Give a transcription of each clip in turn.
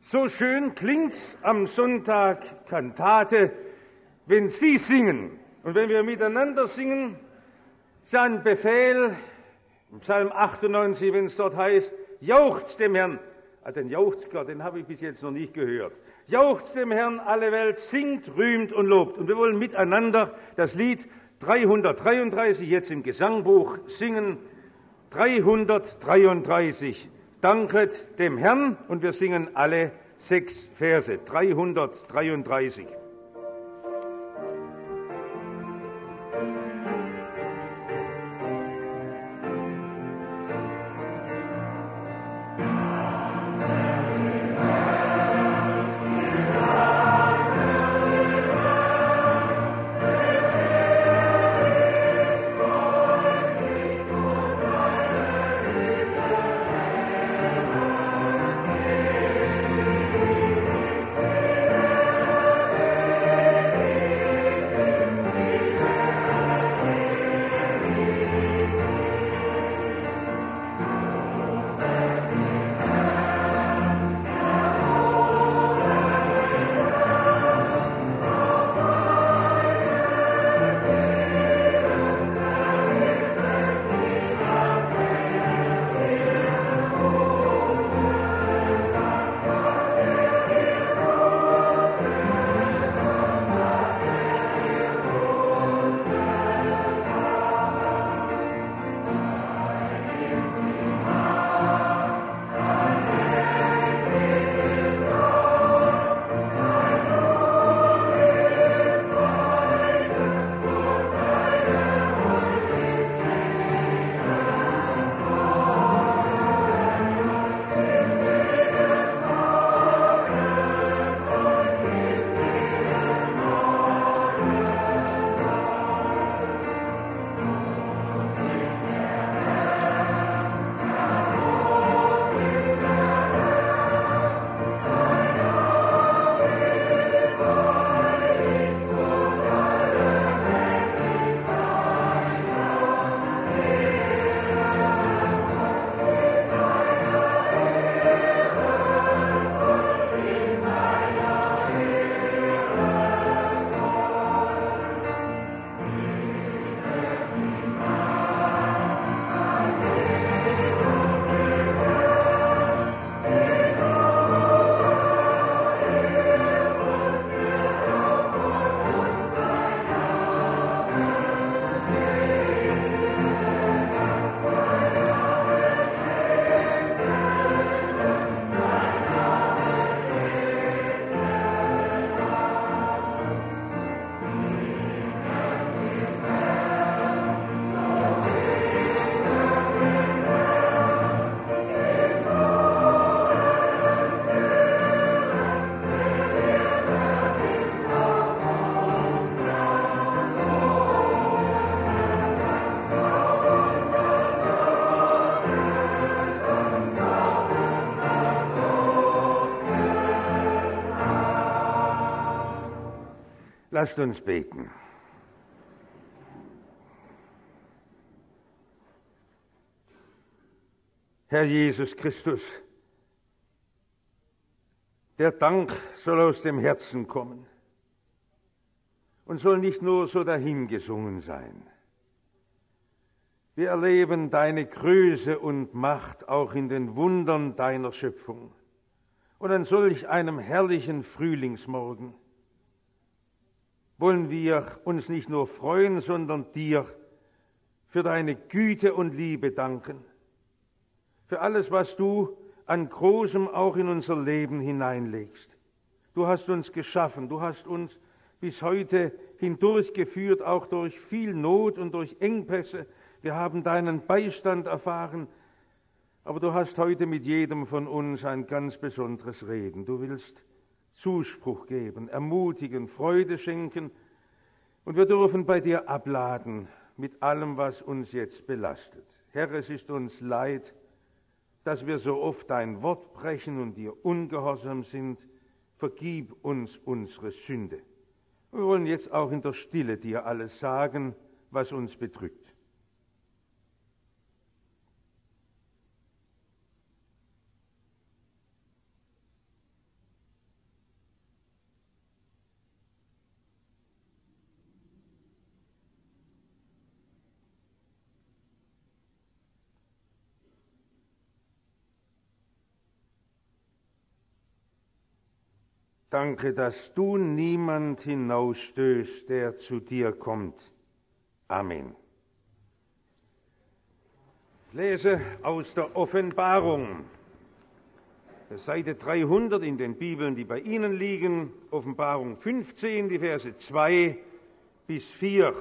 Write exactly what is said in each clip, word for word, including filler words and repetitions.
So schön klingt's am Sonntag Kantate, wenn Sie singen. Und wenn wir miteinander singen, sein Befehl, im Psalm achtundneunzig, wenn es dort heißt, jauchzt dem Herrn. Ah, den Jauchzger, den habe ich bis jetzt noch nicht gehört. Jauchzt dem Herrn alle Welt, singt, rühmt und lobt. Und wir wollen miteinander das Lied dreihundertdreiunddreißig jetzt im Gesangbuch singen. dreihundertdreiunddreißig. Danket dem Herrn, und wir singen alle sechs Verse. dreihundertdreiunddreißig. Lasst uns beten. Herr Jesus Christus, der Dank soll aus dem Herzen kommen und soll nicht nur so dahingesungen sein. Wir erleben deine Größe und Macht auch in den Wundern deiner Schöpfung. Und an solch einem herrlichen Frühlingsmorgen wollen wir uns nicht nur freuen, sondern dir für deine Güte und Liebe danken, für alles, was du an Großem auch in unser Leben hineinlegst. Du hast uns geschaffen, du hast uns bis heute hindurchgeführt, auch durch viel Not und durch Engpässe. Wir haben deinen Beistand erfahren, aber du hast heute mit jedem von uns ein ganz besonderes Reden. Du willst Zuspruch geben, ermutigen, Freude schenken, und wir dürfen bei dir abladen mit allem, was uns jetzt belastet. Herr, es ist uns leid, dass wir so oft dein Wort brechen und dir ungehorsam sind. Vergib uns unsere Sünde. Wir wollen jetzt auch in der Stille dir alles sagen, was uns bedrückt. Danke, dass du niemand hinausstößt, der zu dir kommt. Amen. Ich lese aus der Offenbarung, Seite dreihundert in den Bibeln, die bei Ihnen liegen, Offenbarung fünfzehn, die Verse zwei bis vier.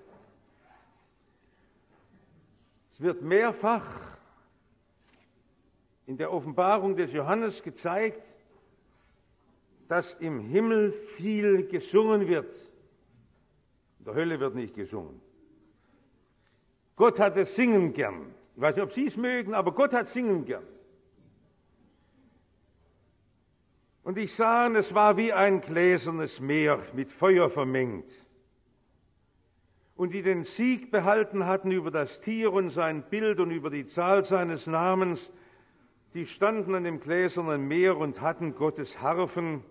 Es wird mehrfach in der Offenbarung des Johannes gezeigt, dass im Himmel viel gesungen wird. In der Hölle wird nicht gesungen. Gott hat das Singen gern. Ich weiß nicht, ob Sie es mögen, aber Gott hat Singen gern. Und ich sah, und es war wie ein gläsernes Meer mit Feuer vermengt. Und die den Sieg behalten hatten über das Tier und sein Bild und über die Zahl seines Namens, die standen an dem gläsernen Meer und hatten Gottes Harfen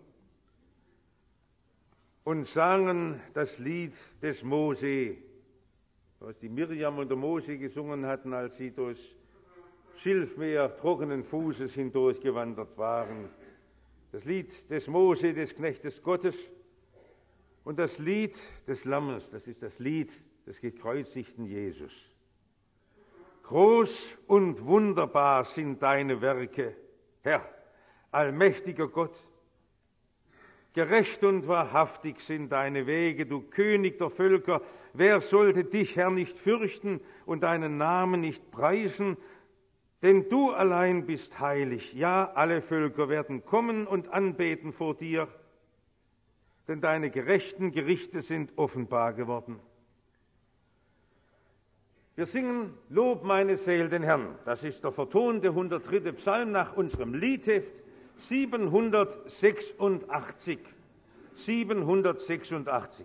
und sangen das Lied des Mose, was die Mirjam und der Mose gesungen hatten, als sie durchs Schilfmeer trockenen Fußes hindurchgewandert waren. Das Lied des Mose, des Knechtes Gottes, und das Lied des Lammes, das ist das Lied des gekreuzigten Jesus. Groß und wunderbar sind deine Werke, Herr, allmächtiger Gott. Gerecht und wahrhaftig sind deine Wege, du König der Völker. Wer sollte dich, Herr, nicht fürchten und deinen Namen nicht preisen? Denn du allein bist heilig. Ja, alle Völker werden kommen und anbeten vor dir, denn deine gerechten Gerichte sind offenbar geworden. Wir singen Lob meine Seele den Herrn. Das ist der vertonte hundertdritte Psalm nach unserem Liedheft siebenhundertsechsundachtzig. siebenhundertsechsundachtzig.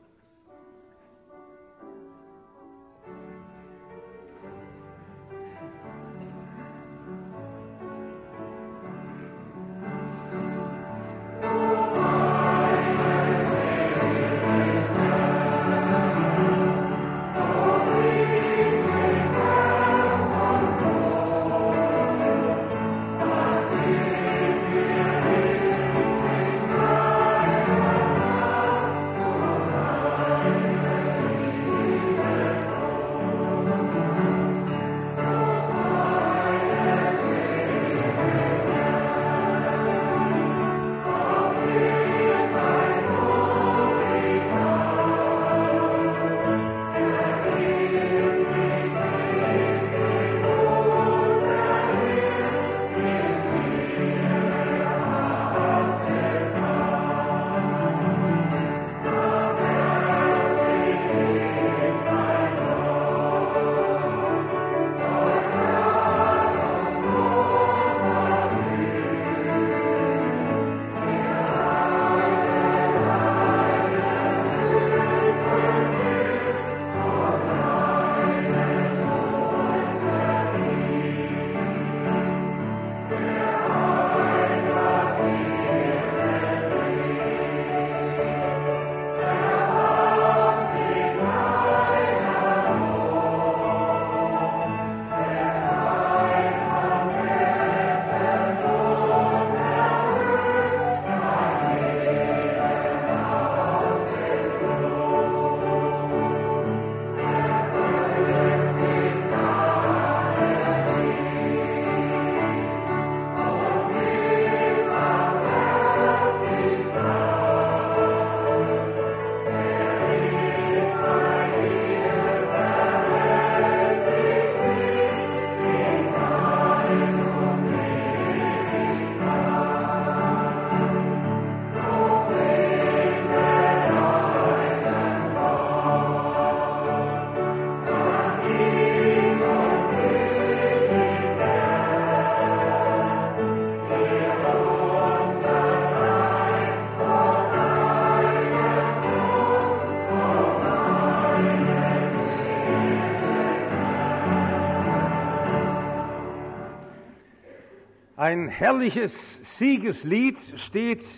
Ein herrliches Siegeslied steht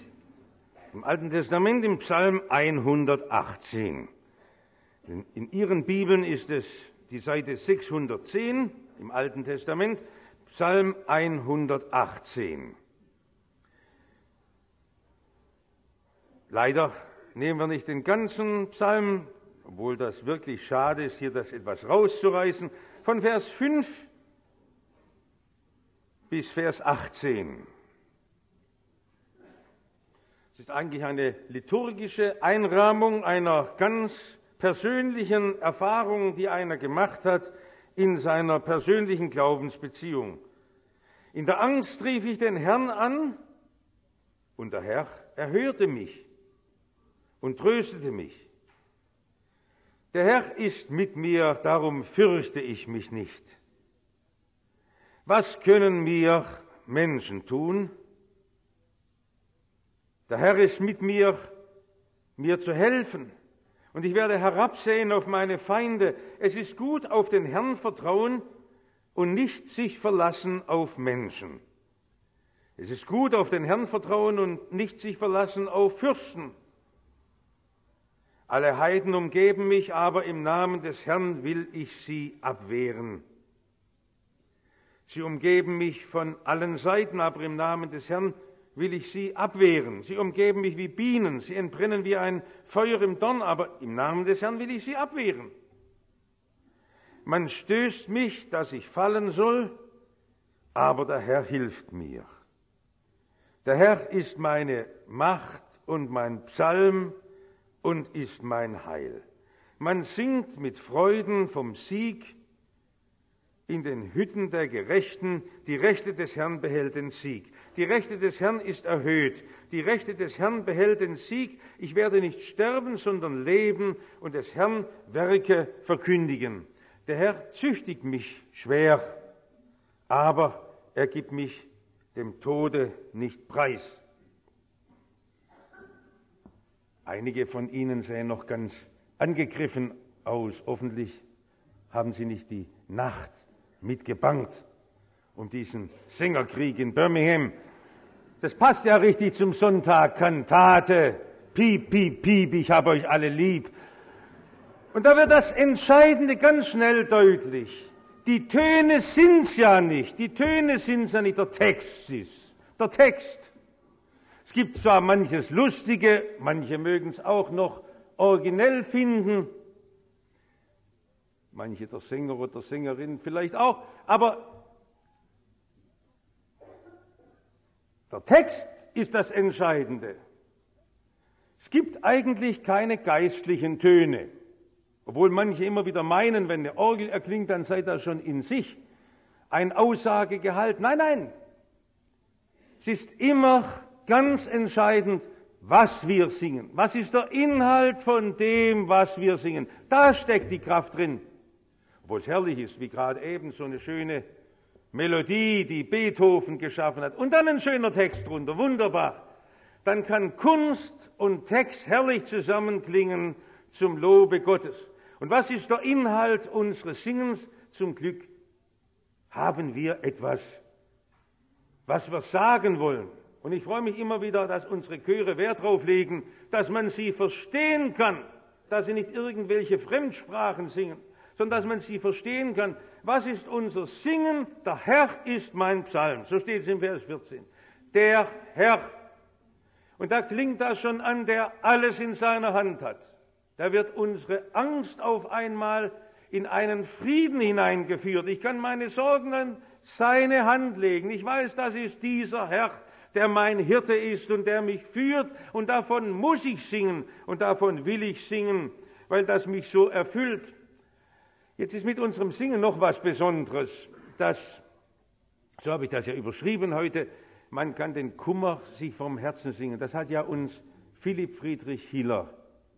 im Alten Testament im Psalm hundertachtzehn. In Ihren Bibeln ist es die Seite sechshundertzehn im Alten Testament, Psalm hundertachtzehn. Leider nehmen wir nicht den ganzen Psalm, obwohl das wirklich schade ist, hier das etwas rauszureißen, von Vers fünf bis Vers achtzehn. Es ist eigentlich eine liturgische Einrahmung einer ganz persönlichen Erfahrung, die einer gemacht hat in seiner persönlichen Glaubensbeziehung. In der Angst rief ich den Herrn an, und der Herr erhörte mich und tröstete mich. Der Herr ist mit mir, darum fürchte ich mich nicht. Was können mir Menschen tun? Der Herr ist mit mir, mir zu helfen. Und ich werde herabsehen auf meine Feinde. Es ist gut, auf den Herrn vertrauen und nicht sich verlassen auf Menschen. Es ist gut, auf den Herrn vertrauen und nicht sich verlassen auf Fürsten. Alle Heiden umgeben mich, aber im Namen des Herrn will ich sie abwehren. Sie umgeben mich von allen Seiten, aber im Namen des Herrn will ich sie abwehren. Sie umgeben mich wie Bienen, sie entbrennen wie ein Feuer im Dorn, aber im Namen des Herrn will ich sie abwehren. Man stößt mich, dass ich fallen soll, aber der Herr hilft mir. Der Herr ist meine Macht und mein Psalm und ist mein Heil. Man singt mit Freuden vom Sieg in den Hütten der Gerechten. Die Rechte des Herrn behält den Sieg. Die Rechte des Herrn ist erhöht. Die Rechte des Herrn behält den Sieg. Ich werde nicht sterben, sondern leben und des Herrn Werke verkündigen. Der Herr züchtigt mich schwer, aber er gibt mich dem Tode nicht preis. Einige von Ihnen sehen noch ganz angegriffen aus. Hoffentlich haben Sie nicht die Nacht mitgebangt um diesen Sängerkrieg in Birmingham. Das passt ja richtig zum Sonntag. Kantate, piep, piep, piep, ich habe euch alle lieb. Und da wird das Entscheidende ganz schnell deutlich. Die Töne sind's ja nicht. Die Töne sind's ja nicht. Der Text ist. Der Text. Es gibt zwar manches Lustige, manche mögen es auch noch originell finden. Manche der Sänger oder Sängerin vielleicht auch. Aber der Text ist das Entscheidende. Es gibt eigentlich keine geistlichen Töne. Obwohl manche immer wieder meinen, wenn eine Orgel erklingt, dann sei das schon in sich ein Aussagegehalt. Nein, nein. Es ist immer ganz entscheidend, was wir singen. Was ist der Inhalt von dem, was wir singen? Da steckt die Kraft drin. Obwohl es herrlich ist, wie gerade eben so eine schöne Melodie, die Beethoven geschaffen hat. Und dann ein schöner Text drunter, wunderbar. Dann kann Kunst und Text herrlich zusammenklingen zum Lobe Gottes. Und was ist der Inhalt unseres Singens? Zum Glück haben wir etwas, was wir sagen wollen. Und ich freue mich immer wieder, dass unsere Chöre Wert darauf legen, dass man sie verstehen kann, dass sie nicht irgendwelche Fremdsprachen singen, sondern dass man sie verstehen kann. Was ist unser Singen? Der Herr ist mein Psalm. So steht es im Vers vierzehn. Der Herr. Und da klingt das schon an, der alles in seiner Hand hat. Da wird unsere Angst auf einmal in einen Frieden hineingeführt. Ich kann meine Sorgen an seine Hand legen. Ich weiß, das ist dieser Herr, der mein Hirte ist und der mich führt. Und davon muss ich singen und davon will ich singen, weil das mich so erfüllt. Jetzt ist mit unserem Singen noch was Besonderes. Das, so habe ich das ja überschrieben heute, man kann den Kummer sich vom Herzen singen. Das hat ja uns Philipp Friedrich Hiller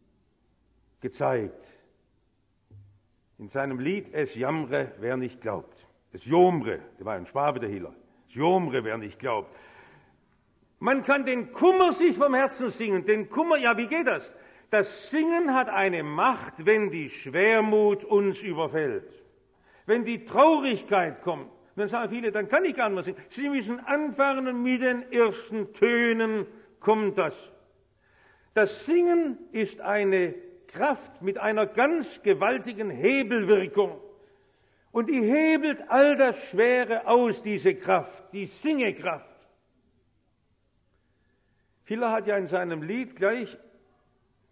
gezeigt. In seinem Lied Es jammre, wer nicht glaubt. Es jomre, der war ein Schwabe, der Hiller. Es jomre, wer nicht glaubt. Man kann den Kummer sich vom Herzen singen. Den Kummer, ja, wie geht das? Das Singen hat eine Macht, wenn die Schwermut uns überfällt. Wenn die Traurigkeit kommt. Dann sagen viele, dann kann ich gar nicht mehr singen. Sie müssen anfangen und mit den ersten Tönen kommt das. Das Singen ist eine Kraft mit einer ganz gewaltigen Hebelwirkung. Und die hebelt all das Schwere aus, diese Kraft, die Singekraft. Hiller hat ja in seinem Lied gleich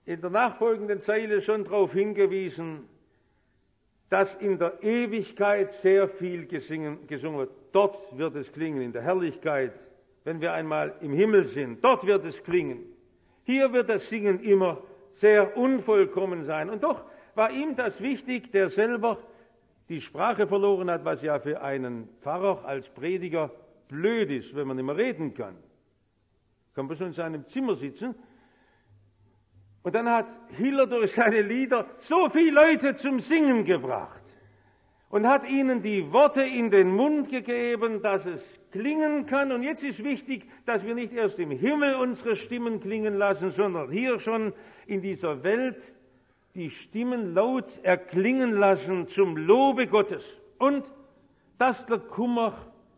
in der nachfolgenden Zeile schon darauf hingewiesen, dass in der Ewigkeit sehr viel gesingen, gesungen wird. Dort wird es klingen, in der Herrlichkeit, wenn wir einmal im Himmel sind. Dort wird es klingen. Hier wird das Singen immer sehr unvollkommen sein. Und doch war ihm das wichtig, der selber die Sprache verloren hat, was ja für einen Pfarrer als Prediger blöd ist, wenn man nicht mehr reden kann. Kann man schon in seinem Zimmer sitzen. Und dann hat Hiller durch seine Lieder so viele Leute zum Singen gebracht und hat ihnen die Worte in den Mund gegeben, dass es klingen kann. Und jetzt ist wichtig, dass wir nicht erst im Himmel unsere Stimmen klingen lassen, sondern hier schon in dieser Welt die Stimmen laut erklingen lassen zum Lobe Gottes. Und dass der Kummer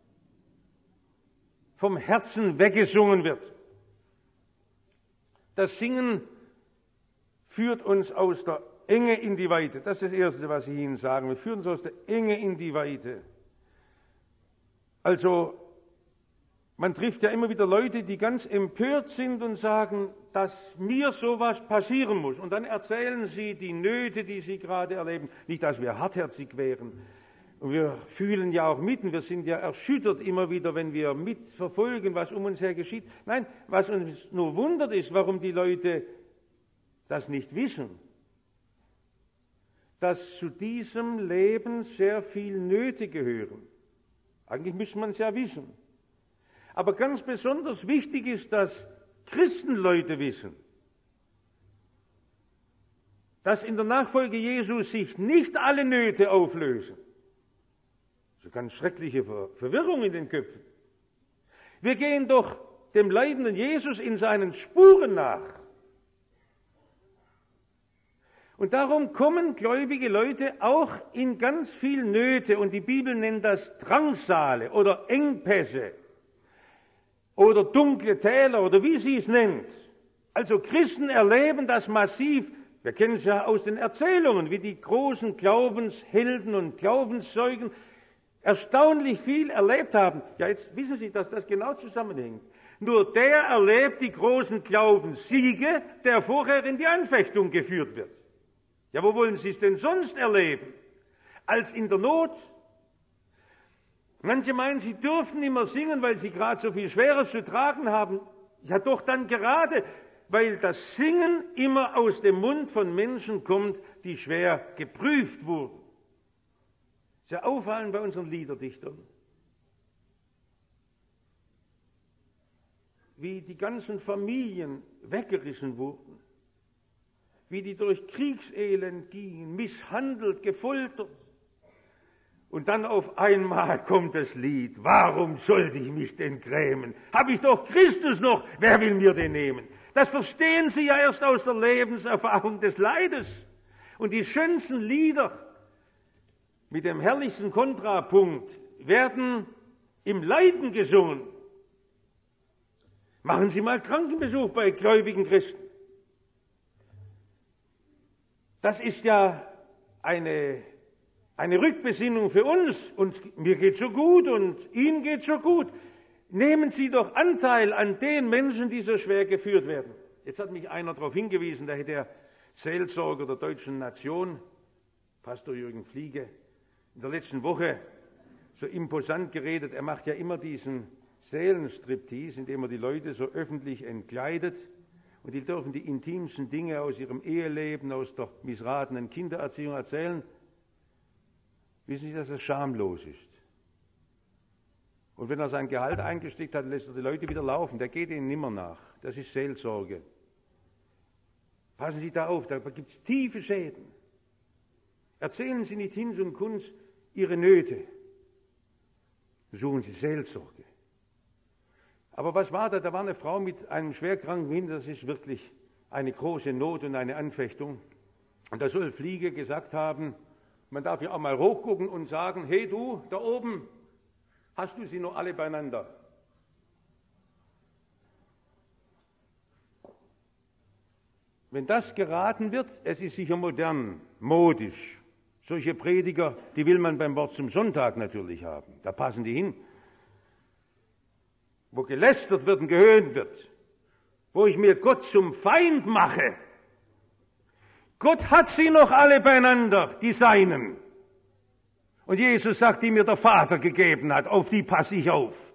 vom Herzen weggesungen wird. Das Singen führt uns aus der Enge in die Weite. Das ist das Erste, was ich Ihnen sagen will. Wir führen uns aus der Enge in die Weite. Also, man trifft ja immer wieder Leute, die ganz empört sind und sagen, dass mir sowas passieren muss. Und dann erzählen sie die Nöte, die sie gerade erleben. Nicht, dass wir hartherzig wären. Und wir fühlen ja auch mit und wir sind ja erschüttert immer wieder, wenn wir mitverfolgen, was um uns her geschieht. Nein, was uns nur wundert ist, warum die Leute das nicht wissen. Dass zu diesem Leben sehr viel Nöte gehören. Eigentlich müsste man es ja wissen. Aber ganz besonders wichtig ist, dass Christenleute wissen, dass in der Nachfolge Jesu sich nicht alle Nöte auflösen. Das ist eine ganz schreckliche Verwirrung in den Köpfen. Wir gehen doch dem leidenden Jesus in seinen Spuren nach. Und darum kommen gläubige Leute auch in ganz viel Nöte, und die Bibel nennt das Drangsale oder Engpässe oder dunkle Täler oder wie sie es nennt. Also Christen erleben das massiv. Wir kennen es ja aus den Erzählungen, wie die großen Glaubenshelden und Glaubenszeugen erstaunlich viel erlebt haben. Ja, jetzt wissen Sie, dass das genau zusammenhängt. Nur der erlebt die großen Glaubenssiege, der vorher in die Anfechtung geführt wird. Ja, wo wollen Sie es denn sonst erleben? Als in der Not? Manche meinen, sie dürfen nicht mehr singen, weil sie gerade so viel Schweres zu tragen haben. Ja, doch dann gerade, weil das Singen immer aus dem Mund von Menschen kommt, die schwer geprüft wurden. Das ist ja auffallend bei unseren Liederdichtern. Wie die ganzen Familien weggerissen wurden. Wie die durch Kriegselend gingen, misshandelt, gefoltert. Und dann auf einmal kommt das Lied, warum sollte ich mich denn grämen? Habe ich doch Christus noch, wer will mir den nehmen? Das verstehen Sie ja erst aus der Lebenserfahrung des Leides. Und die schönsten Lieder mit dem herrlichsten Kontrapunkt werden im Leiden gesungen. Machen Sie mal Krankenbesuch bei gläubigen Christen. Das ist ja eine, eine Rückbesinnung für uns. Und mir geht so gut und Ihnen geht so gut. Nehmen Sie doch Anteil an den Menschen, die so schwer geführt werden. Jetzt hat mich einer darauf hingewiesen, da hätte der Seelsorger der deutschen Nation, Pastor Jürgen Fliege, in der letzten Woche so imposant geredet. Er macht ja immer diesen Seelenstriptease, indem er die Leute so öffentlich entkleidet. Und die dürfen die intimsten Dinge aus ihrem Eheleben, aus der missratenen Kindererziehung erzählen. Wissen Sie, dass es schamlos ist? Und wenn er sein Gehalt eingesteckt hat, lässt er die Leute wieder laufen. Der geht ihnen nimmer nach. Das ist Seelsorge. Passen Sie da auf, da gibt es tiefe Schäden. Erzählen Sie nicht Hinz und Kunz Ihre Nöte. Suchen Sie Seelsorge. Aber was war da? Da war eine Frau mit einem schwerkranken Kind, das ist wirklich eine große Not und eine Anfechtung. Und da soll Fliege gesagt haben, man darf ja auch mal hochgucken und sagen, hey du, da oben, hast du sie noch alle beieinander? Wenn das geraten wird, es ist sicher modern, modisch. Solche Prediger, die will man beim Wort zum Sonntag natürlich haben. Da passen die hin. Wo gelästert wird und gehöhnt wird, wo ich mir Gott zum Feind mache, Gott hat sie noch alle beieinander, die Seinen. Und Jesus sagt, die mir der Vater gegeben hat, auf die passe ich auf.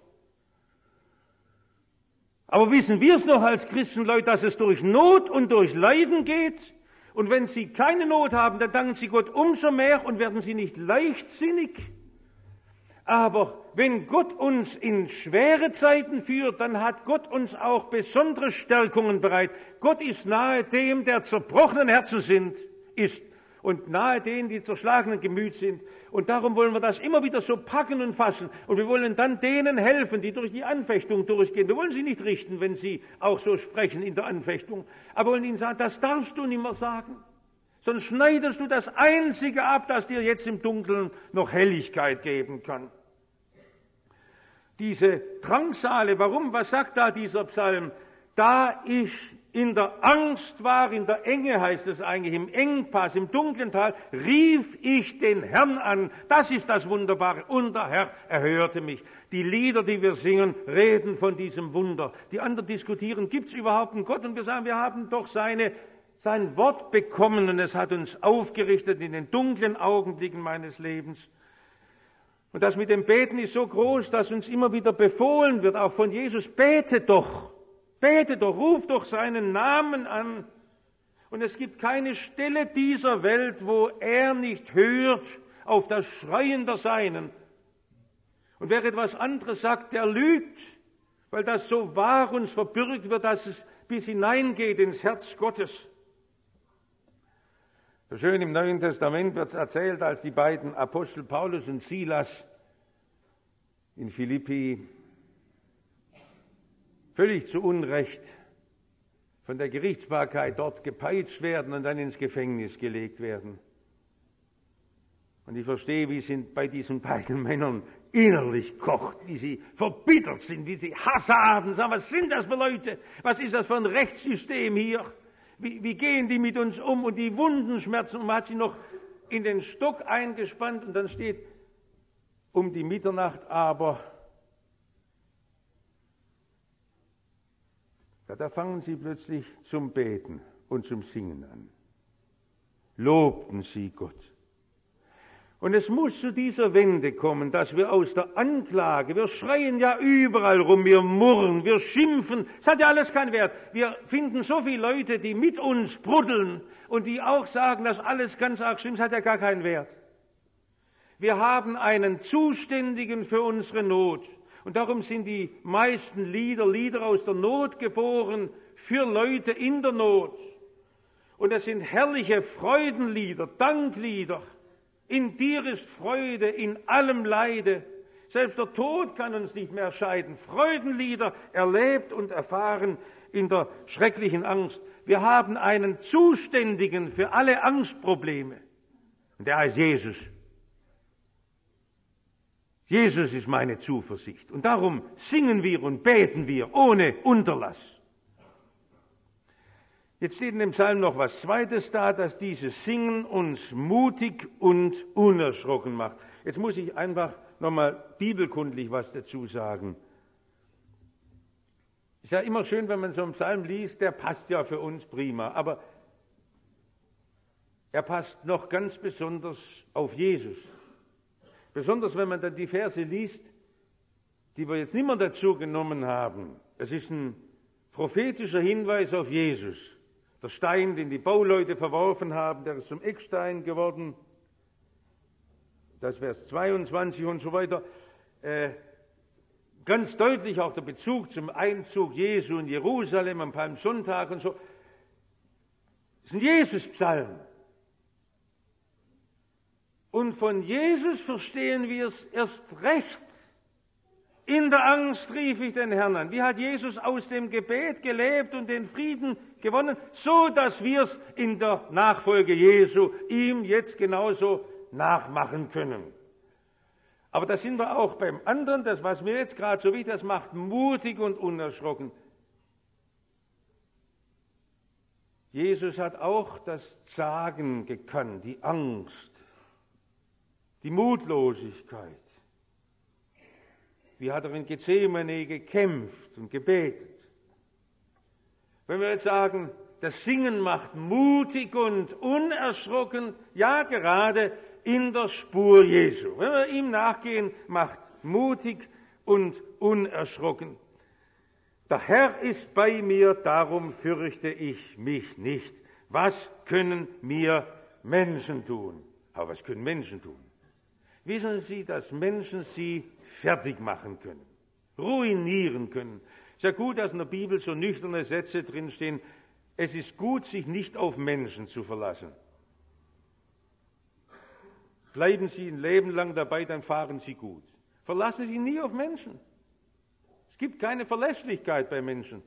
Aber wissen wir es noch als Christenleute, dass es durch Not und durch Leiden geht? Und wenn sie keine Not haben, dann danken sie Gott umso mehr und werden sie nicht leichtsinnig. Aber wenn Gott uns in schwere Zeiten führt, dann hat Gott uns auch besondere Stärkungen bereit. Gott ist nahe dem, der zerbrochenen Herzen sind, ist und nahe denen, die zerschlagenen Gemüt sind. Und darum wollen wir das immer wieder so packen und fassen. Und wir wollen dann denen helfen, die durch die Anfechtung durchgehen. Wir wollen sie nicht richten, wenn sie auch so sprechen in der Anfechtung. Aber wir wollen ihnen sagen, das darfst du nicht mehr sagen. Sonst schneidest du das Einzige ab, das dir jetzt im Dunkeln noch Helligkeit geben kann. Diese Drangsale, warum? Was sagt da dieser Psalm? Da ich in der Angst war, in der Enge heißt es eigentlich, im Engpass, im dunklen Tal, rief ich den Herrn an. Das ist das Wunderbare. Und der Herr erhörte mich. Die Lieder, die wir singen, reden von diesem Wunder. Die anderen diskutieren, gibt es überhaupt einen Gott? Und wir sagen, wir haben doch seine, sein Wort bekommen und es hat uns aufgerichtet in den dunklen Augenblicken meines Lebens. Und das mit dem Beten ist so groß, dass uns immer wieder befohlen wird, auch von Jesus, bete doch. Bete doch, ruf doch seinen Namen an. Und es gibt keine Stelle dieser Welt, wo er nicht hört auf das Schreien der Seinen. Und wer etwas anderes sagt, der lügt, weil das so wahr uns verbürgt wird, dass es bis hineingeht ins Herz Gottes. So schön im Neuen Testament wird es erzählt, als die beiden Apostel Paulus und Silas in Philippi völlig zu Unrecht von der Gerichtsbarkeit dort gepeitscht werden und dann ins Gefängnis gelegt werden. Und ich verstehe, wie es bei diesen beiden Männern innerlich kocht, wie sie verbittert sind, wie sie Hass haben. Sagen, was sind das für Leute? Was ist das für ein Rechtssystem hier? Wie, wie gehen die mit uns um? Und die Wunden schmerzen. Und man hat sie noch in den Stock eingespannt und dann steht, um die Mitternacht aber, ja, da fangen sie plötzlich zum Beten und zum Singen an. Lobten sie Gott. Und es muss zu dieser Wende kommen, dass wir aus der Anklage, wir schreien ja überall rum, wir murren, wir schimpfen, es hat ja alles keinen Wert. Wir finden so viele Leute, die mit uns bruddeln und die auch sagen, dass alles ganz arg stimmt, es hat ja gar keinen Wert. Wir haben einen Zuständigen für unsere Not. Und darum sind die meisten Lieder, Lieder aus der Not geboren, für Leute in der Not. Und es sind herrliche Freudenlieder, Danklieder. In dir ist Freude, in allem Leide. Selbst der Tod kann uns nicht mehr scheiden. Freudenlieder erlebt und erfahren in der schrecklichen Angst. Wir haben einen Zuständigen für alle Angstprobleme. Und der heißt Jesus. Jesus ist meine Zuversicht. Und darum singen wir und beten wir ohne Unterlass. Jetzt steht in dem Psalm noch was Zweites da, dass dieses Singen uns mutig und unerschrocken macht. Jetzt muss ich einfach nochmal bibelkundlich was dazu sagen. Ist ja immer schön, wenn man so einen Psalm liest, der passt ja für uns prima. Aber er passt noch ganz besonders auf Jesus. Besonders wenn man dann die Verse liest, die wir jetzt nicht mehr dazu genommen haben. Es ist ein prophetischer Hinweis auf Jesus. Der Stein, den die Bauleute verworfen haben, der ist zum Eckstein geworden. Das Vers zweiundzwanzig und so weiter. Äh, ganz deutlich auch der Bezug zum Einzug Jesu in Jerusalem am Palmsonntag und so. Das ist ein Jesus-Psalm. Und von Jesus verstehen wir es erst recht. In der Angst rief ich den Herrn an. Wie hat Jesus aus dem Gebet gelebt und den Frieden gewonnen? So, dass wir es in der Nachfolge Jesu ihm jetzt genauso nachmachen können. Aber da sind wir auch beim anderen, das, was mir jetzt gerade so wichtig ist, das macht mutig und unerschrocken. Jesus hat auch das Zagen gekannt, die Angst, die Mutlosigkeit. Wie hat er in Gethsemane gekämpft und gebetet? Wenn wir jetzt sagen, das Singen macht mutig und unerschrocken, ja gerade in der Spur Jesu. Wenn wir ihm nachgehen, macht mutig und unerschrocken. Der Herr ist bei mir, darum fürchte ich mich nicht. Was können mir Menschen tun? Aber was können Menschen tun? Wissen Sie, dass Menschen sie fertig machen können, ruinieren können? Es ist ja gut, dass in der Bibel so nüchterne Sätze drinstehen. Es ist gut, sich nicht auf Menschen zu verlassen. Bleiben Sie ein Leben lang dabei, dann fahren Sie gut. Verlassen Sie nie auf Menschen. Es gibt keine Verlässlichkeit bei Menschen,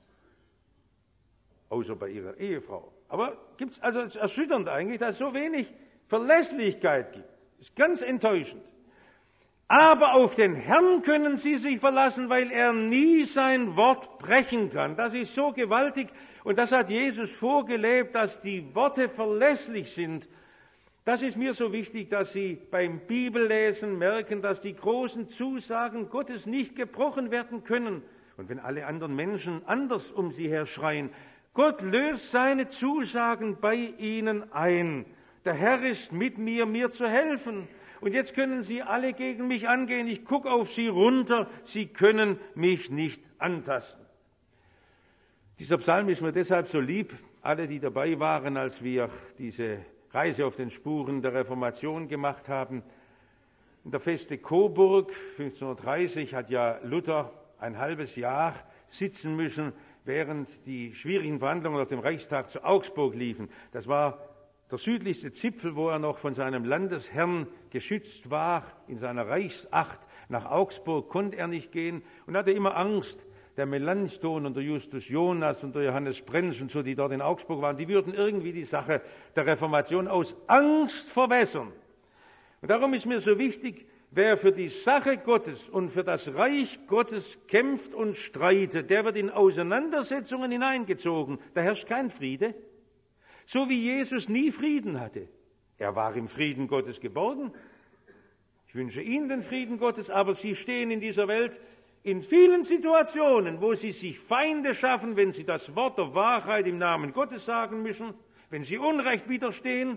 außer bei Ihrer Ehefrau. Aber gibt es, also es ist erschütternd eigentlich, dass es so wenig Verlässlichkeit gibt. Das ist ganz enttäuschend. Aber auf den Herrn können Sie sich verlassen, weil er nie sein Wort brechen kann. Das ist so gewaltig und das hat Jesus vorgelebt, dass die Worte verlässlich sind. Das ist mir so wichtig, dass Sie beim Bibellesen merken, dass die großen Zusagen Gottes nicht gebrochen werden können. Und wenn alle anderen Menschen anders um Sie her schreien, Gott löst seine Zusagen bei Ihnen ein. Der Herr ist mit mir, mir zu helfen. Und jetzt können Sie alle gegen mich angehen. Ich gucke auf Sie runter. Sie können mich nicht antasten. Dieser Psalm ist mir deshalb so lieb. Alle, die dabei waren, als wir diese Reise auf den Spuren der Reformation gemacht haben. In der Feste Coburg fünfzehnhundertdreißig hat ja Luther ein halbes Jahr sitzen müssen, während die schwierigen Verhandlungen auf dem Reichstag zu Augsburg liefen. Das war der südlichste Zipfel, wo er noch von seinem Landesherrn geschützt war. In seiner Reichsacht nach Augsburg konnte er nicht gehen und hatte immer Angst. Der Melanchthon und der Justus Jonas und der Johannes Brenz und so, die dort in Augsburg waren, die würden irgendwie die Sache der Reformation aus Angst verwässern. Und darum ist mir so wichtig, wer für die Sache Gottes und für das Reich Gottes kämpft und streitet, der wird in Auseinandersetzungen hineingezogen. Da herrscht kein Friede. So wie Jesus nie Frieden hatte. Er war im Frieden Gottes geborgen. Ich wünsche Ihnen den Frieden Gottes, aber Sie stehen in dieser Welt in vielen Situationen, wo Sie sich Feinde schaffen, wenn Sie das Wort der Wahrheit im Namen Gottes sagen müssen, wenn Sie Unrecht widerstehen.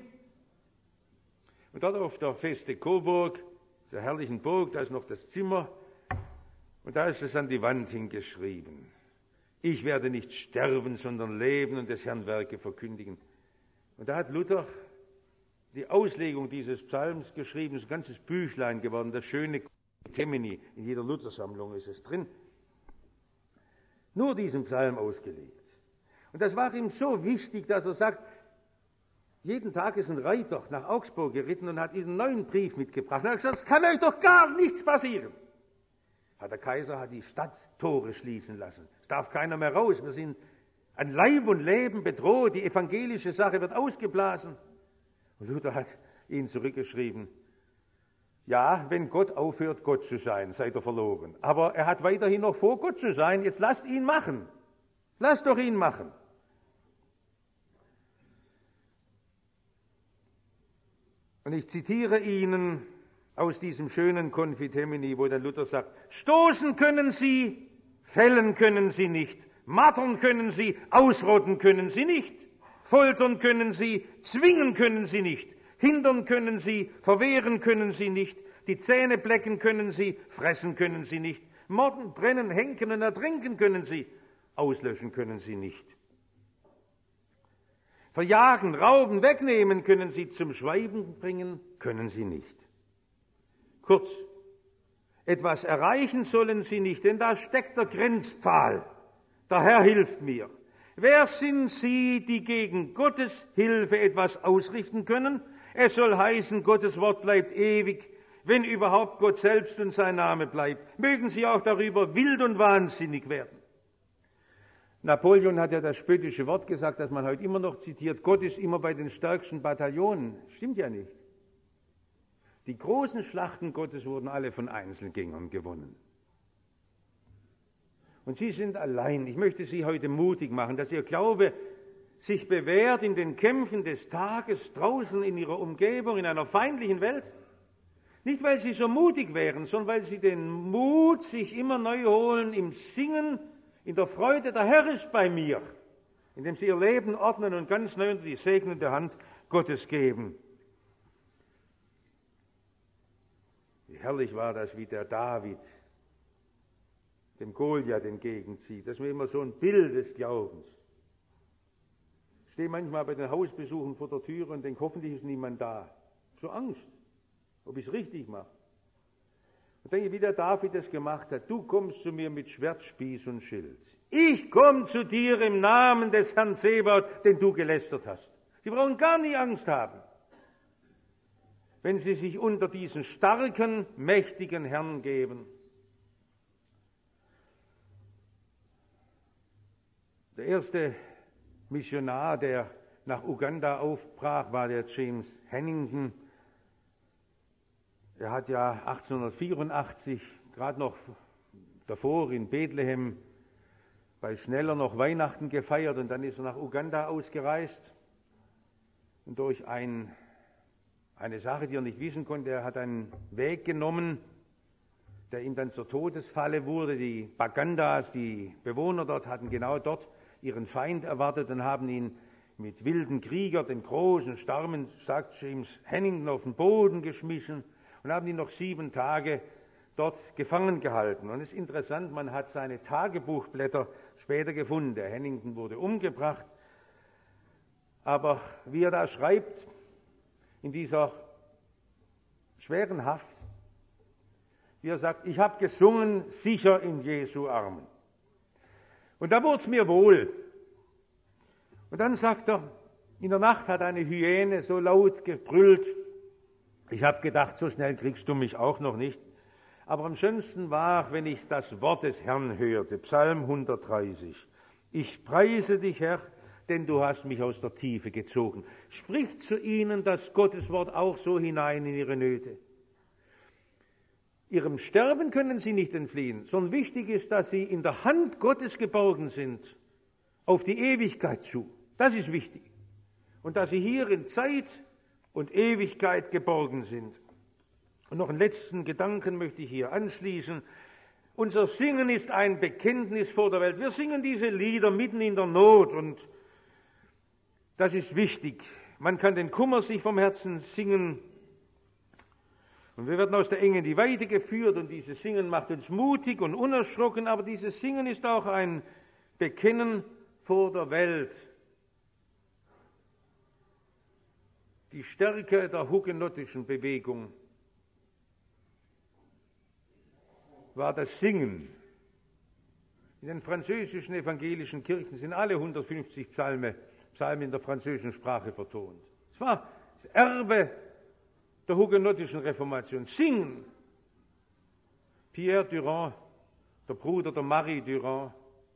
Und dort auf der Feste Coburg, dieser herrlichen Burg, da ist noch das Zimmer und da ist es an die Wand hingeschrieben. Ich werde nicht sterben, sondern leben und des Herrn Werke verkündigen. Und da hat Luther die Auslegung dieses Psalms geschrieben, ist ein ganzes Büchlein geworden, das schöne Temini, in jeder Luthersammlung ist es drin. Nur diesen Psalm ausgelegt. Und das war ihm so wichtig, dass er sagt, jeden Tag ist ein Reiter nach Augsburg geritten und hat einen neuen Brief mitgebracht. Und er hat gesagt, es kann euch doch gar nichts passieren. Der Kaiser hat die Stadttore schließen lassen. Es darf keiner mehr raus. Wir sind an Leib und Leben bedroht. Die evangelische Sache wird ausgeblasen. Und Luther hat ihnen zurückgeschrieben, ja, wenn Gott aufhört, Gott zu sein, seid ihr verloren. Aber er hat weiterhin noch vor, Gott zu sein. Jetzt lasst ihn machen. Lasst doch ihn machen. Und ich zitiere Ihnen aus diesem schönen Confitemini, wo der Luther sagt, stoßen können Sie, fällen können Sie nicht, martern können Sie, ausrotten können Sie nicht, foltern können Sie, zwingen können Sie nicht, hindern können Sie, verwehren können Sie nicht, die Zähne blecken können Sie, fressen können Sie nicht, morden, brennen, henken und ertrinken können Sie, auslöschen können Sie nicht. Verjagen, rauben, wegnehmen können Sie, zum Schweigen bringen können Sie nicht. Kurz, etwas erreichen sollen Sie nicht, denn da steckt der Grenzpfahl. Der Herr hilft mir. Wer sind Sie, die gegen Gottes Hilfe etwas ausrichten können? Es soll heißen, Gottes Wort bleibt ewig, wenn überhaupt Gott selbst und sein Name bleibt. Mögen Sie auch darüber wild und wahnsinnig werden. Napoleon hat ja das spöttische Wort gesagt, das man heute immer noch zitiert, Gott ist immer bei den stärksten Bataillonen. Stimmt ja nicht. Die großen Schlachten Gottes wurden alle von Einzelgängern gewonnen. Und Sie sind allein. Ich möchte Sie heute mutig machen, dass Ihr Glaube sich bewährt in den Kämpfen des Tages draußen in Ihrer Umgebung, in einer feindlichen Welt. Nicht, weil Sie so mutig wären, sondern weil Sie den Mut sich immer neu holen im Singen, in der Freude, der Herr ist bei mir. indem sie ihr Leben ordnen und ganz neu unter die segnende Hand Gottes geben. Wie herrlich war das, wie der David dem Goliath entgegenzieht. Das ist mir immer so ein Bild des Glaubens. Ich stehe manchmal bei den Hausbesuchen vor der Tür und denke, hoffentlich ist niemand da. So Angst, ob ich es richtig mache. Und denke, wie der David das gemacht hat. Du kommst zu mir mit Schwert, Spieß und Schild. Ich komme zu dir im Namen des Herrn Zebaoth, den du gelästert hast. Sie brauchen gar nicht Angst haben, wenn sie sich unter diesen starken, mächtigen Herrn geben. Der erste Missionar, der nach Uganda aufbrach, war der James Hannington. Er hat ja achtzehnhundertvierundachtzig, gerade noch davor in Bethlehem, bei Schneller noch Weihnachten gefeiert und dann ist er nach Uganda ausgereist. Und durch ein, eine Sache, die er nicht wissen konnte, er hat einen Weg genommen, der ihm dann zur Todesfalle wurde. Die Bagandas, die Bewohner dort, hatten genau dort ihren Feind erwartet und haben ihn mit wilden Kriegern, den großen, starken, sagt James Hannington, auf den Boden geschmissen und haben ihn noch sieben Tage dort gefangen gehalten. Und es ist interessant, man hat seine Tagebuchblätter später gefunden. Der Hannington wurde umgebracht, aber wie er da schreibt, in dieser schweren Haft, wie er sagt, ich habe gesungen, sicher in Jesu Armen. Und da wurde es mir wohl. Und dann sagt er, in der Nacht hat eine Hyäne so laut gebrüllt. Ich habe gedacht, so schnell kriegst du mich auch noch nicht. Aber am schönsten war, wenn ich das Wort des Herrn hörte, Psalm hundertdreißig. Ich preise dich, Herr, denn du hast mich aus der Tiefe gezogen. Spricht zu ihnen das Gotteswort auch so hinein in ihre Nöte. Ihrem Sterben können sie nicht entfliehen, sondern wichtig ist, dass sie in der Hand Gottes geborgen sind, auf die Ewigkeit zu. Das ist wichtig. Und dass sie hier in Zeit und Ewigkeit geborgen sind. Und noch einen letzten Gedanken möchte ich hier anschließen. Unser Singen ist ein Bekenntnis vor der Welt. Wir singen diese Lieder mitten in der Not und das ist wichtig. Man kann den Kummer sich vom Herzen singen. Und wir werden aus der Enge in die Weite geführt und dieses Singen macht uns mutig und unerschrocken, aber dieses Singen ist auch ein Bekennen vor der Welt. Die Stärke der hugenottischen Bewegung war das Singen. In den französischen evangelischen Kirchen sind alle hundertfünfzig Psalme, Psalmen in der französischen Sprache vertont. Es war das Erbe der hugenottischen Reformation. Singen. Pierre Durand, der Bruder der Marie Durand,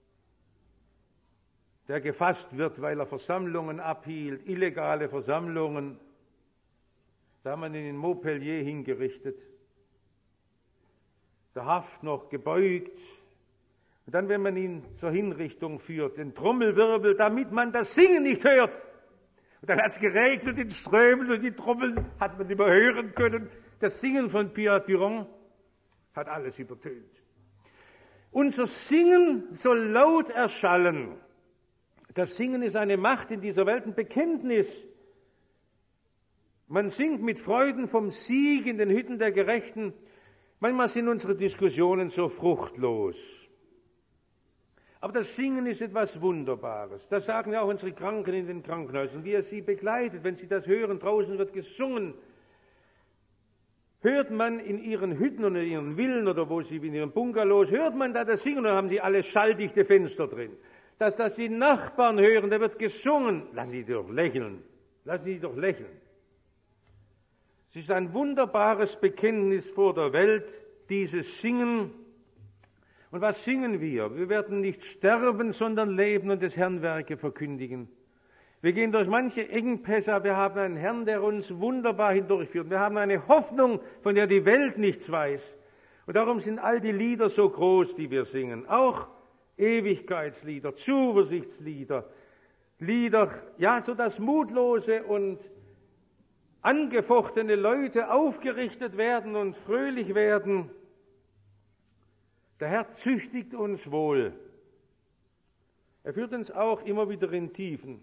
der gefasst wird, weil er Versammlungen abhielt, illegale Versammlungen. Da haben wir ihn in Montpellier hingerichtet. Der Haft noch gebeugt. Und dann, wenn man ihn zur Hinrichtung führt, den Trommelwirbel, damit man das Singen nicht hört. Und dann hat es geregnet in Strömen und die Trommeln hat man nicht mehr hören können. Das Singen von Pierre Durand hat alles übertönt. Unser Singen soll laut erschallen. Das Singen ist eine Macht in dieser Welt, ein Bekenntnis. Man singt mit Freuden vom Sieg in den Hütten der Gerechten. Manchmal sind unsere Diskussionen so fruchtlos. Aber das Singen ist etwas Wunderbares. Das sagen ja auch unsere Kranken in den Krankenhäusern, wie er sie begleitet. Wenn sie das hören, draußen wird gesungen. Hört man in ihren Hütten oder in ihren Villen oder wo sie in ihren Bungalows, hört man da das Singen, dann haben sie alle schalldichte Fenster drin. Dass das die Nachbarn hören, da wird gesungen. Lassen Sie doch lächeln. Lassen Sie doch lächeln. Es ist ein wunderbares Bekenntnis vor der Welt, dieses Singen. Und was singen wir? Wir werden nicht sterben, sondern leben und des Herrn Werke verkündigen. Wir gehen durch manche Engpässe, wir haben einen Herrn, der uns wunderbar hindurchführt. Wir haben eine Hoffnung, von der die Welt nichts weiß. Und darum sind all die Lieder so groß, die wir singen. Auch Ewigkeitslieder, Zuversichtslieder, Lieder, ja, so dass mutlose und angefochtene Leute aufgerichtet werden und fröhlich werden. Der Herr züchtigt uns wohl. Er führt uns auch immer wieder in Tiefen.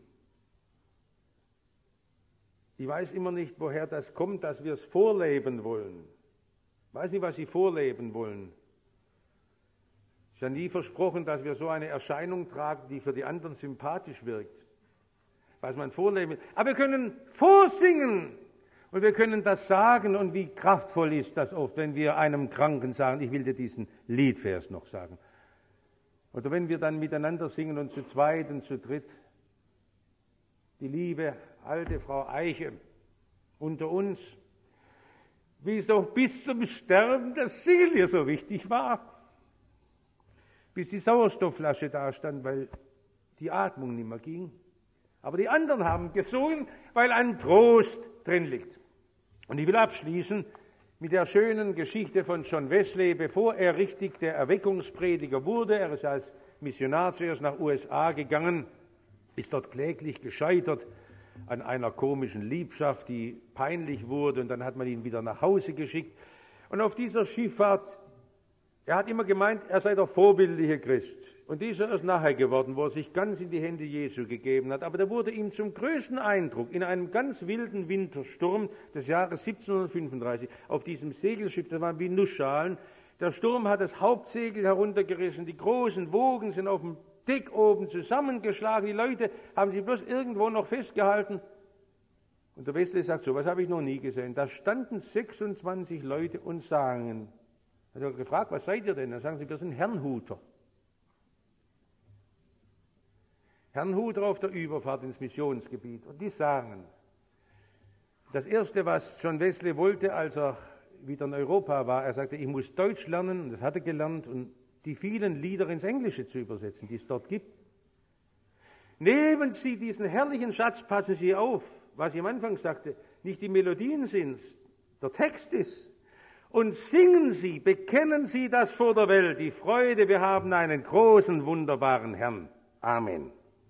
Ich weiß immer nicht, woher das kommt, dass wir es vorleben wollen. Ich weiß nicht, was Sie vorleben wollen. Es ist ja nie versprochen, dass wir so eine Erscheinung tragen, die für die anderen sympathisch wirkt. Was man vorleben will. Aber wir können vorsingen und wir können das sagen. Und wie kraftvoll ist das oft, wenn wir einem Kranken sagen, ich will dir diesen Liedvers noch sagen. Oder wenn wir dann miteinander singen und zu zweit und zu dritt. Die liebe alte Frau Eiche unter uns, wie es auch bis zum Sterben das Singen ihr so wichtig war. Bis die Sauerstoffflasche da stand, weil die Atmung nicht mehr ging. Aber die anderen haben gesungen, weil ein Trost drin liegt. Und ich will abschließen mit der schönen Geschichte von John Wesley, bevor er richtig der Erweckungsprediger wurde. Er ist als Missionar zuerst nach U S A gegangen, ist dort kläglich gescheitert an einer komischen Liebschaft, die peinlich wurde, und dann hat man ihn wieder nach Hause geschickt. Und auf dieser Schifffahrt, er hat immer gemeint, er sei der vorbildliche Christ. Und dieser ist nachher geworden, wo er sich ganz in die Hände Jesu gegeben hat. Aber da wurde ihm zum größten Eindruck in einem ganz wilden Wintersturm des Jahres siebzehnhundertfünfunddreißig auf diesem Segelschiff, das waren wie Nussschalen, der Sturm hat das Hauptsegel heruntergerissen, die großen Wogen sind auf dem Deck oben zusammengeschlagen, die Leute haben sich bloß irgendwo noch festgehalten. Und der Wesley sagt, so was habe ich noch nie gesehen. Da standen sechsundzwanzig Leute und sangen. Er hat gefragt, was seid ihr denn? Dann sagen sie, wir sind Herrnhuter. Herrnhuter auf der Überfahrt ins Missionsgebiet. Und die sangen. Das Erste, was John Wesley wollte, als er wieder in Europa war, er sagte, ich muss Deutsch lernen, und das hat er gelernt, und die vielen Lieder ins Englische zu übersetzen, die es dort gibt. Nehmen Sie diesen herrlichen Schatz, passen Sie auf, was ich am Anfang sagte, nicht die Melodien sind, der Text ist. Und singen Sie, bekennen Sie das vor der Welt, die Freude, wir haben einen großen, wunderbaren Herrn. Amen.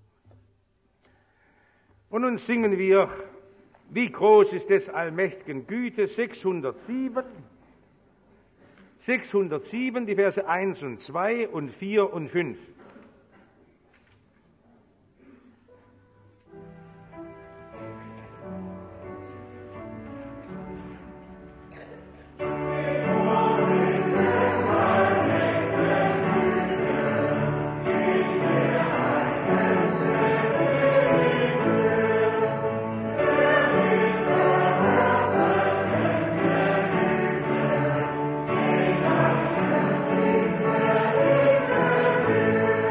Und nun singen wir, wie groß ist des allmächtigen Güte, sechshundertsieben. sechshundertsieben, die Verse eins und zwei und vier und fünf. Thank you.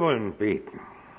wollen beten.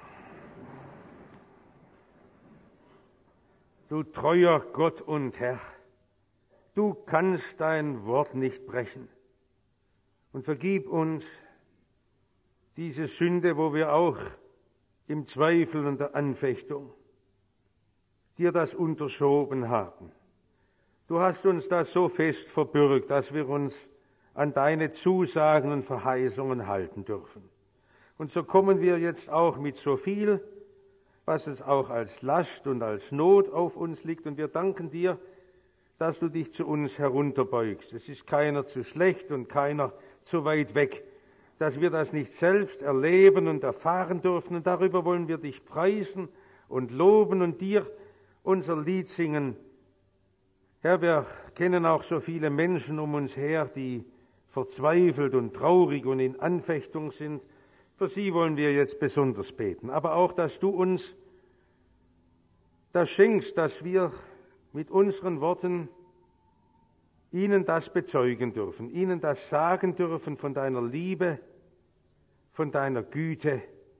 Du treuer Gott und Herr, du kannst dein Wort nicht brechen. Und vergib uns diese Sünde, wo wir auch im Zweifel und der Anfechtung dir das unterschoben haben. Du hast uns das so fest verbürgt, dass wir uns an deine Zusagen und Verheißungen halten dürfen. Und so kommen wir jetzt auch mit so viel, was es auch als Last und als Not auf uns liegt. Und wir danken dir, dass du dich zu uns herunterbeugst. Es ist keiner zu schlecht und keiner zu weit weg, dass wir das nicht selbst erleben und erfahren dürfen. Und darüber wollen wir dich preisen und loben und dir unser Lied singen. Herr, wir kennen auch so viele Menschen um uns her, die verzweifelt und traurig und in Anfechtung sind. Für sie wollen wir jetzt besonders beten. Aber auch, dass du uns das schenkst, dass wir mit unseren Worten ihnen das bezeugen dürfen, ihnen das sagen dürfen von deiner Liebe, von deiner Güte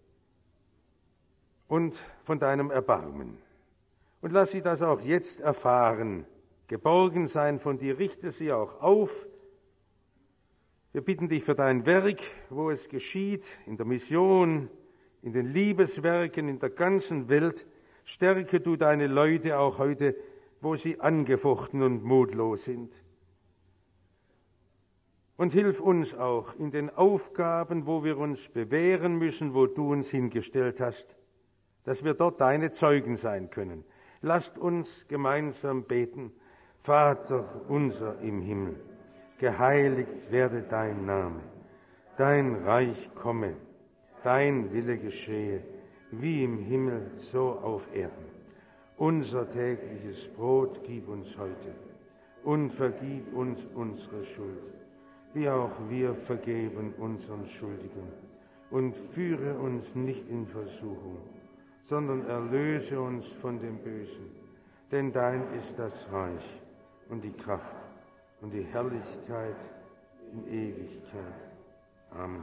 und von deinem Erbarmen. Und lass sie das auch jetzt erfahren, geborgen sein von dir, richte sie auch auf. Wir bitten dich für dein Werk, wo es geschieht, in der Mission, in den Liebeswerken, in der ganzen Welt. Stärke du deine Leute auch heute, wo sie angefochten und mutlos sind. Und hilf uns auch in den Aufgaben, wo wir uns bewähren müssen, wo du uns hingestellt hast, dass wir dort deine Zeugen sein können. Lasst uns gemeinsam beten. Vater unser im Himmel, geheiligt werde dein Name, dein Reich komme, dein Wille geschehe, wie im Himmel, so auf Erden. Unser tägliches Brot gib uns heute und vergib uns unsere Schuld, wie auch wir vergeben unseren Schuldigen. Und führe uns nicht in Versuchung, sondern erlöse uns von dem Bösen. Denn dein ist das Reich und die Kraft und die Herrlichkeit in Ewigkeit. Amen.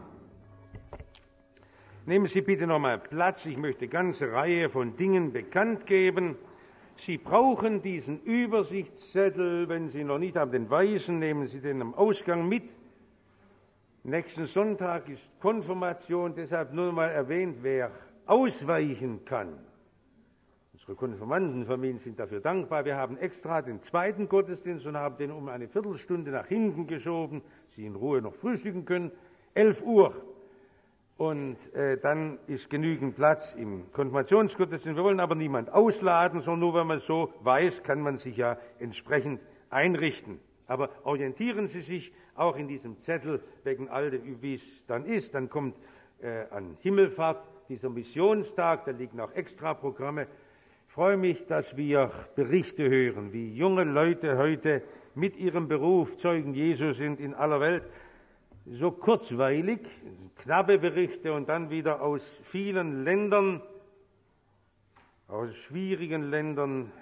Nehmen Sie bitte noch mal Platz. Ich möchte eine ganze Reihe von Dingen bekannt geben. Sie brauchen diesen Übersichtszettel, wenn Sie noch nicht haben, den weißen, nehmen Sie den am Ausgang mit. Nächsten Sonntag ist Konfirmation, deshalb nur mal erwähnt, wer ausweichen kann. Unsere Konfirmandenfamilien sind dafür dankbar. Wir haben extra den zweiten Gottesdienst und haben den um eine Viertelstunde nach hinten geschoben, Sie in Ruhe noch frühstücken können, elf Uhr. Und äh, dann ist genügend Platz im Konfirmationsgottesdienst. Wir wollen aber niemand ausladen, sondern nur, wenn man so weiß, kann man sich ja entsprechend einrichten. Aber orientieren Sie sich auch in diesem Zettel wegen all dem, wie es dann ist. Dann kommt äh, an Himmelfahrt dieser Missionstag, da liegen auch Extraprogramme. Ich freue mich, dass wir Berichte hören, wie junge Leute heute mit ihrem Beruf Zeugen Jesu sind in aller Welt. So kurzweilig, knappe Berichte und dann wieder aus vielen Ländern, aus schwierigen Ländern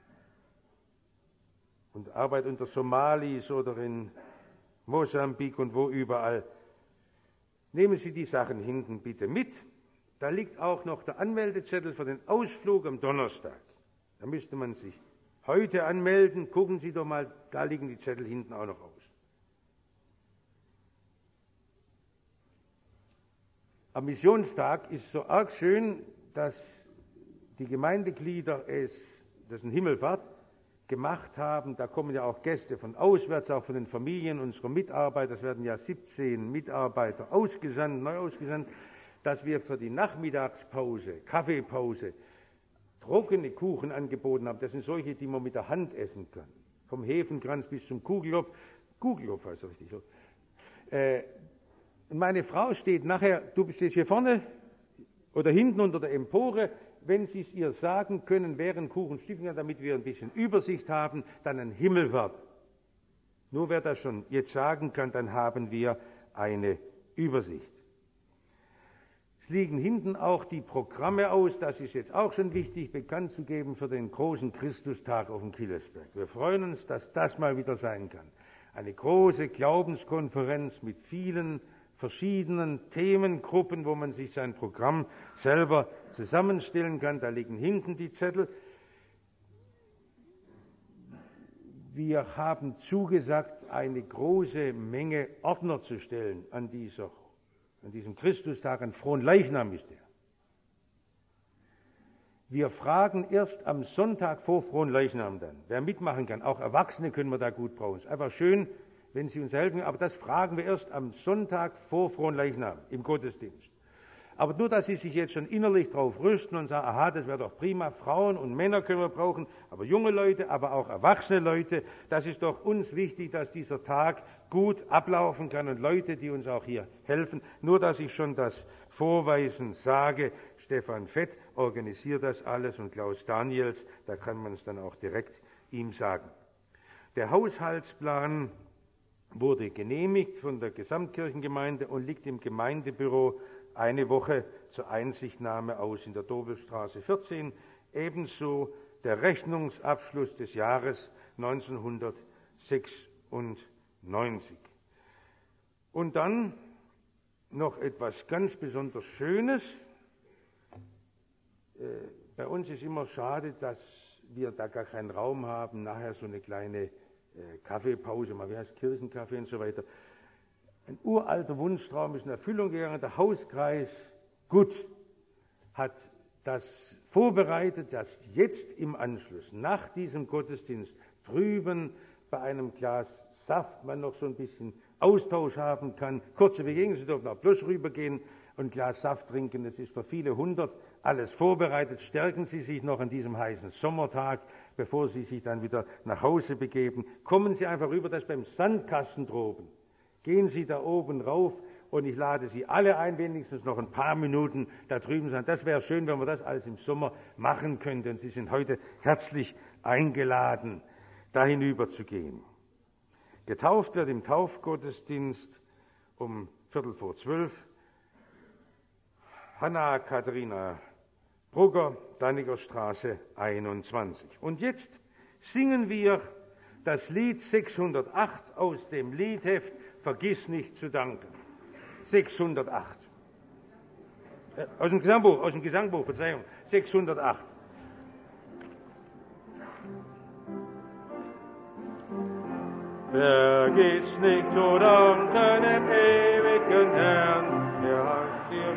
und Arbeit unter Somalis oder in Mosambik und wo überall. Nehmen Sie die Sachen hinten bitte mit. Da liegt auch noch der Anmeldezettel für den Ausflug am Donnerstag. Da müsste man sich heute anmelden. Gucken Sie doch mal, da liegen die Zettel hinten auch noch aus. Am Missionstag ist es so arg schön, dass die Gemeindeglieder es, das ist ein Himmelfahrt, gemacht haben. Da kommen ja auch Gäste von auswärts, auch von den Familien unserer Mitarbeiter. Es werden ja siebzehn Mitarbeiter ausgesandt, neu ausgesandt, dass wir für die Nachmittagspause, Kaffeepause, trockene Kuchen angeboten haben. Das sind solche, die man mit der Hand essen kann. Vom Hefenkranz bis zum Kugelhopf. Kugelhopf heißt das richtig so. Äh, meine Frau steht nachher, du stehst hier vorne oder hinten unter der Empore. Wenn Sie es ihr sagen können, während Kuchenstückchen, damit wir ein bisschen Übersicht haben, dann ein Himmelfahrt. Nur wer das schon jetzt sagen kann, dann haben wir eine Übersicht. Es liegen hinten auch die Programme aus, das ist jetzt auch schon wichtig, bekannt zu geben für den großen Christustag auf dem Killesberg. Wir freuen uns, dass das mal wieder sein kann. Eine große Glaubenskonferenz mit vielen verschiedenen Themengruppen, wo man sich sein Programm selber zusammenstellen kann. Da liegen hinten die Zettel. Wir haben zugesagt, eine große Menge Ordner zu stellen an, dieser, an diesem Christustag. An Fronleichnam ist der. Wir fragen erst am Sonntag vor Fronleichnam dann, wer mitmachen kann. Auch Erwachsene können wir da gut brauchen. Es ist einfach schön, wenn Sie uns helfen, aber das fragen wir erst am Sonntag vor Fronleichnam im Gottesdienst. Aber nur, dass Sie sich jetzt schon innerlich drauf rüsten und sagen, aha, das wäre doch prima, Frauen und Männer können wir brauchen, aber junge Leute, aber auch erwachsene Leute, das ist doch uns wichtig, dass dieser Tag gut ablaufen kann und Leute, die uns auch hier helfen. Nur, dass ich schon das Vorweisen sage, Stefan Fett organisiert das alles und Klaus Daniels, da kann man es dann auch direkt ihm sagen. Der Haushaltsplan wurde genehmigt von der Gesamtkirchengemeinde und liegt im Gemeindebüro eine Woche zur Einsichtnahme aus in der Dobelstraße vierzehn, ebenso der Rechnungsabschluss des Jahres neunzehnhundertsechsundneunzig. Und dann noch etwas ganz besonders Schönes. Bei uns ist immer schade, dass wir da gar keinen Raum haben, nachher so eine kleine Kaffeepause, mal wie heißt Kirchenkaffee und so weiter. Ein uralter Wunschtraum ist in Erfüllung gegangen. Der Hauskreis Gutt hat das vorbereitet, dass jetzt im Anschluss, nach diesem Gottesdienst, drüben bei einem Glas Saft man noch so ein bisschen Austausch haben kann. Kurze Begegnung, Sie dürfen auch bloß rübergehen und ein Glas Saft trinken. Das ist für viele hundert alles vorbereitet. Stärken Sie sich noch an diesem heißen Sommertag, bevor Sie sich dann wieder nach Hause begeben. Kommen Sie einfach rüber, das ist beim Sandkasten droben. Gehen Sie da oben rauf und ich lade Sie alle ein, wenigstens noch ein paar Minuten da drüben sein. Das wäre schön, wenn man das alles im Sommer machen könnte. Und Sie sind heute herzlich eingeladen, da hinüber zu gehen. Getauft wird im Taufgottesdienst um Viertel vor zwölf Hanna Katharina Brugger, Danniger Straße einundzwanzig. Und jetzt singen wir das Lied sechshundertacht aus dem Liedheft Vergiss nicht zu danken. sechshundertacht. Äh, aus dem Gesangbuch, aus dem Gesangbuch, Verzeihung. sechshundertacht. Vergiss nicht zu danken dem ewigen Herrn, der hat dir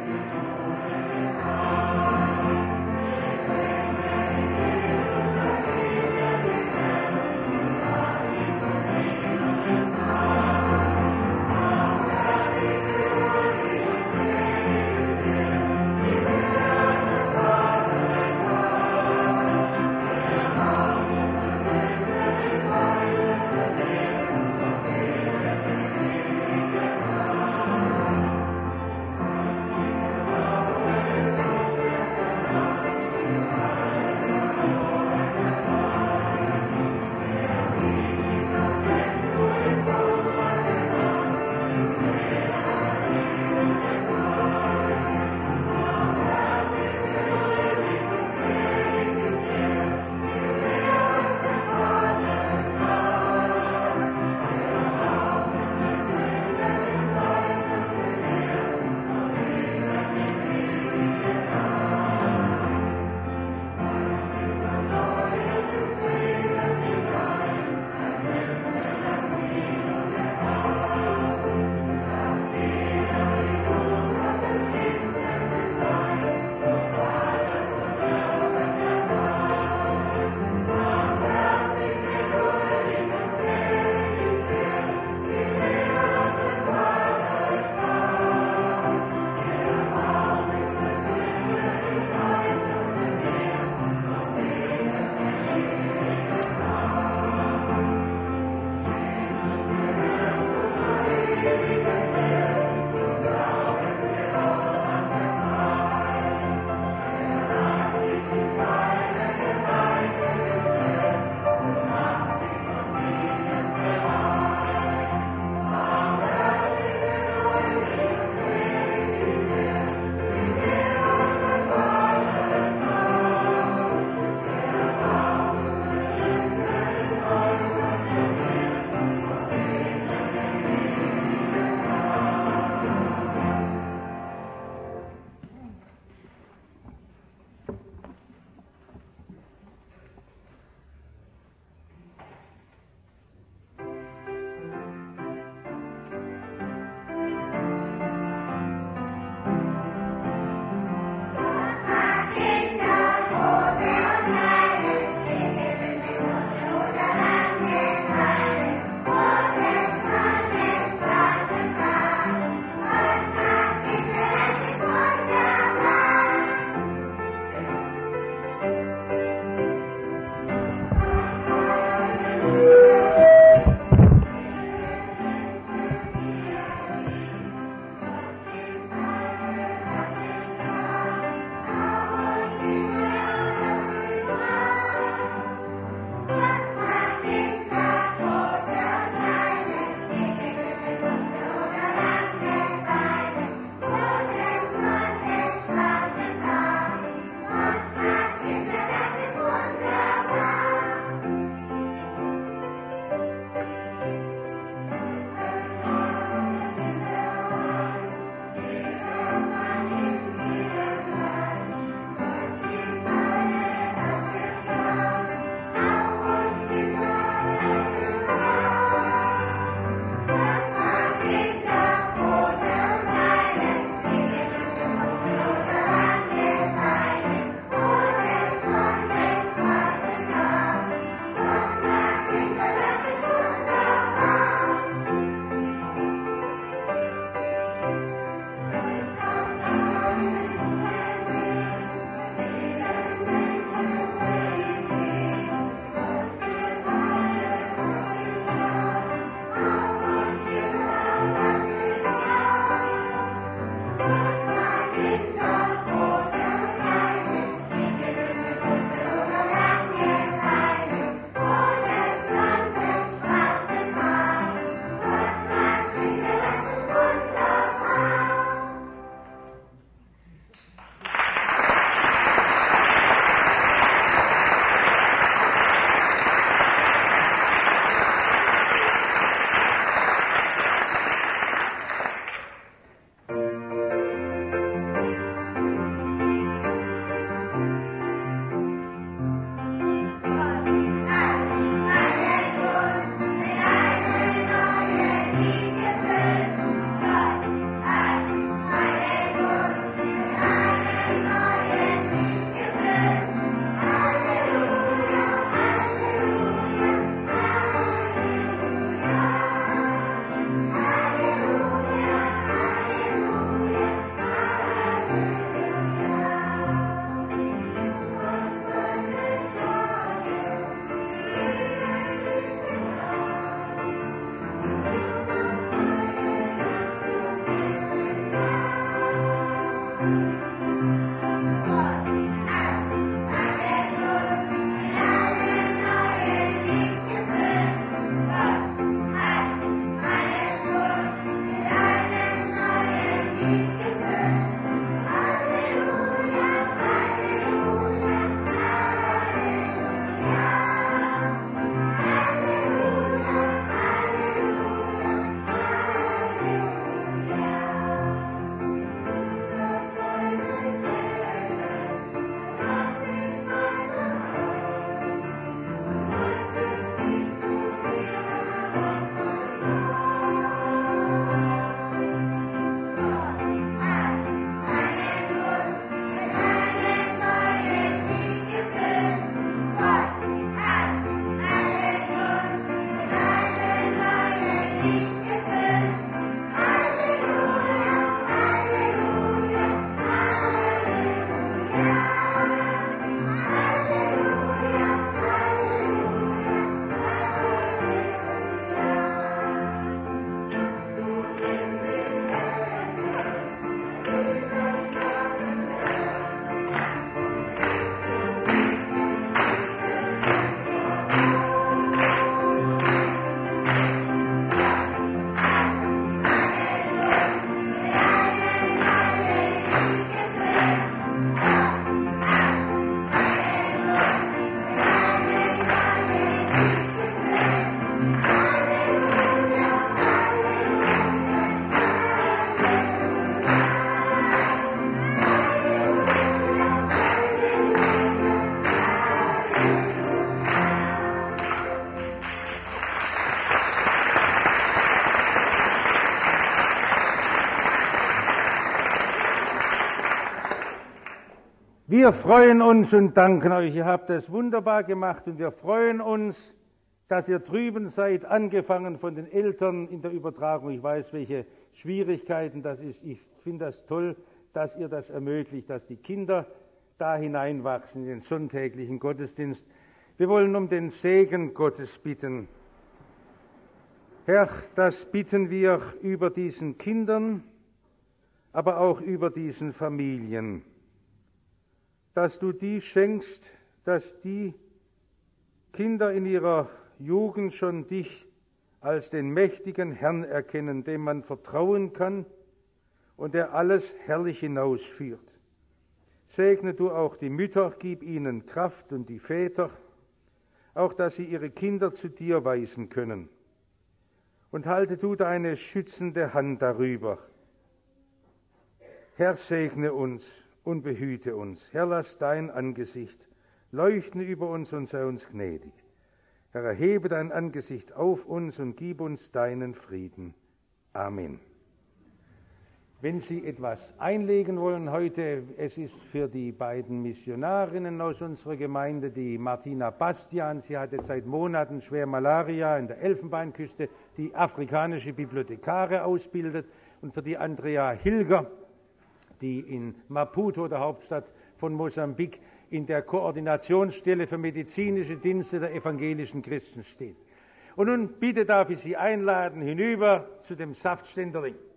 Wir freuen uns und danken euch. Ihr habt das wunderbar gemacht und wir freuen uns, dass ihr drüben seid, angefangen von den Eltern in der Übertragung. Ich weiß, welche Schwierigkeiten das ist. Ich finde das toll, dass ihr das ermöglicht, dass die Kinder da hineinwachsen in den sonntäglichen Gottesdienst. Wir wollen um den Segen Gottes bitten. Herr, das bitten wir über diesen Kindern, aber auch über diesen Familien, dass du die schenkst, dass die Kinder in ihrer Jugend schon dich als den mächtigen Herrn erkennen, dem man vertrauen kann und der alles herrlich hinausführt. Segne du auch die Mütter, gib ihnen Kraft und die Väter, auch dass sie ihre Kinder zu dir weisen können. Und halte du deine schützende Hand darüber. Herr, segne uns und behüte uns. Herr, lass dein Angesicht leuchten über uns und sei uns gnädig. Herr, erhebe dein Angesicht auf uns und gib uns deinen Frieden. Amen. Wenn Sie etwas einlegen wollen heute, es ist für die beiden Missionarinnen aus unserer Gemeinde, die Martina Bastian, sie hat jetzt seit Monaten schwer Malaria in der Elfenbeinküste, die afrikanische Bibliothekare ausbildet, und für die Andrea Hilger, die in Maputo, der Hauptstadt von Mosambik, in der Koordinationsstelle für medizinische Dienste der evangelischen Christen steht. Und nun bitte darf ich Sie einladen hinüber zu dem Saftständerling.